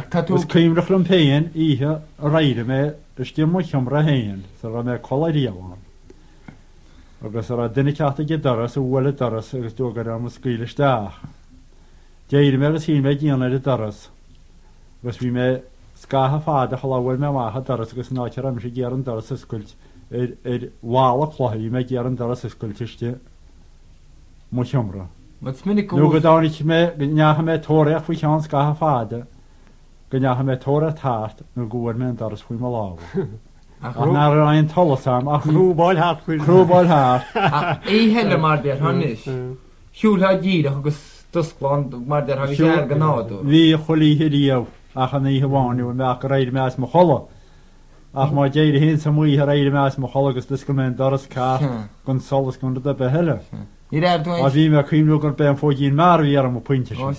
Gus cymrach yn pein ihe reire me ysdi mwy chymra hen sy'n me colai riawan. Agus ar a dynnu cata gydaras o wyle daras agus dwgar am ysgwylish dach. Deir me gus hi'n me gian ar y daras. Gus fi me sgaha ffad a chalawel me maha daras agus nacher am si ger yn daras ysgwylt wal a clohi me ger yn daras ysgwylt ysdi mwy chymra. Nu gydawn ich me gynnyach me torach fwy sian sgaha ffad gynnyach me tora tart nu gwyd me'n daras fwy ma law. Ach na'r rhaid tolasam ach Crwbol hart. Crwbol hart. Ei helle marder hannis. Hjul ha gir agus dusglan marder ha vi er ganado. Vi choli hidiaw ach an ei hywani yn meach reid me as mochola. Ach ma geir hyn sam mwy reid me as mochola gus dysgol me'n daras car gon solas gon da behelle. I'r A fi me cwym nhw gan ben ffod i'n mar fi ar am o pwyntiau.